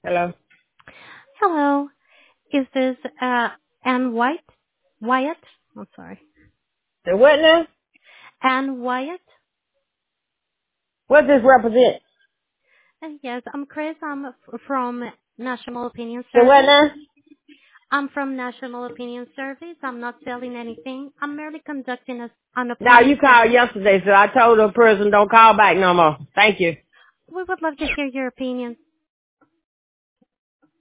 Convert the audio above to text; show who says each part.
Speaker 1: Hello.
Speaker 2: Hello. Is this Ann White? Wyatt? I'm sorry.
Speaker 1: The what now?
Speaker 2: Ann Wyatt?
Speaker 1: What does this represent?
Speaker 2: Yes, I'm Chris. From National Opinion
Speaker 1: The what
Speaker 2: Service.
Speaker 1: now?
Speaker 2: I'm from National Opinion Service. I'm not selling anything. I'm merely conducting an
Speaker 1: Now
Speaker 2: opinion
Speaker 1: you called
Speaker 2: study.
Speaker 1: yesterday, so I told the person don't call back no more. Thank you.
Speaker 2: We would love to hear your opinion.